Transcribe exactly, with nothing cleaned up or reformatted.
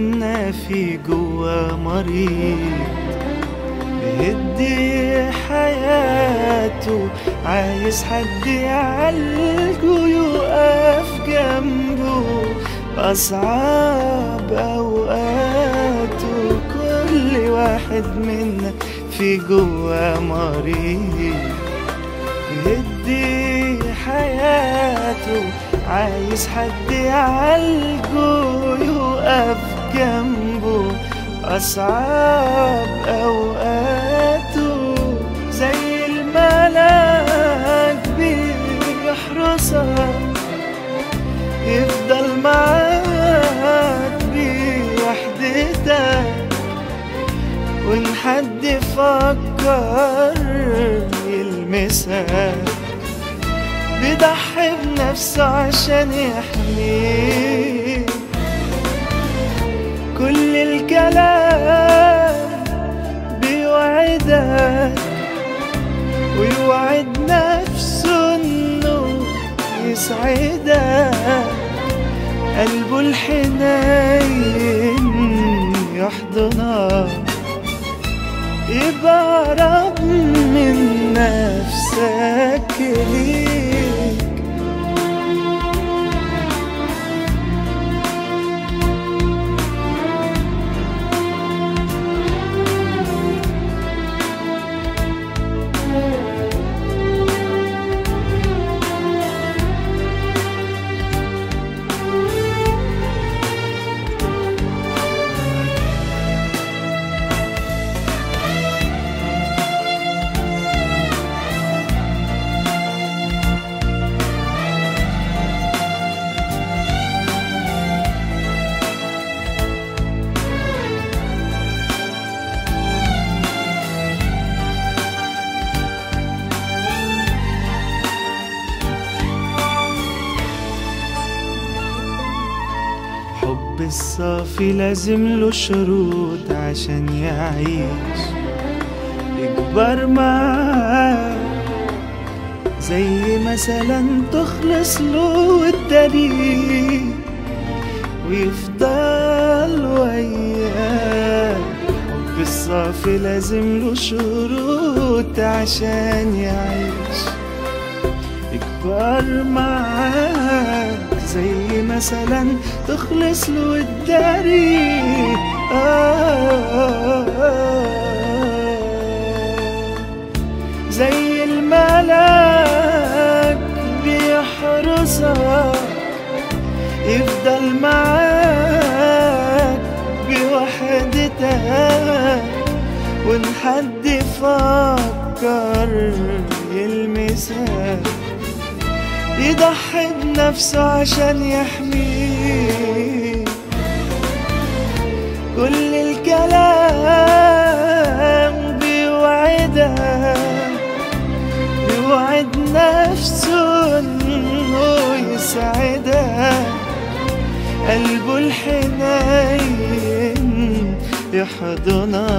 منا في جوا مريض بيدي حياته، عايز حد يعالجه يقف جنبه أصعب أوقاته. كل واحد منا في جوا مريض بيدي حياته، عايز حد يعالجه يقف جنبه أصعب أوقاته. زي الملاك بيحرسك يفضل معاك بوحدتك، وإن حد فكر يلمسك بيضحي بنفسه عشان يحميك. كل الكلام بيوعدك ويوعد نفسه انه يسعدك، قلبه الحنين يحضنك يبقى قرب من نفسك ليك. الحب الصافي لازم له شروط عشان يعيش يكبر معاك، زي مثلا تخلص له الطريق ويفضل وياك. الحب الصافي لازم له شروط عشان يعيش يكبر معاك، زي مثلا تخلص له الطريق آه زي الملاك بيحرسك يفضل معاك بوحدتك، وإن حد فكر يلمسك يضحي بنفسه عشان يحميك. كل الكلام بيوعدك بيوعد نفسه انه يسعدك، قلبه الحنين يحضنك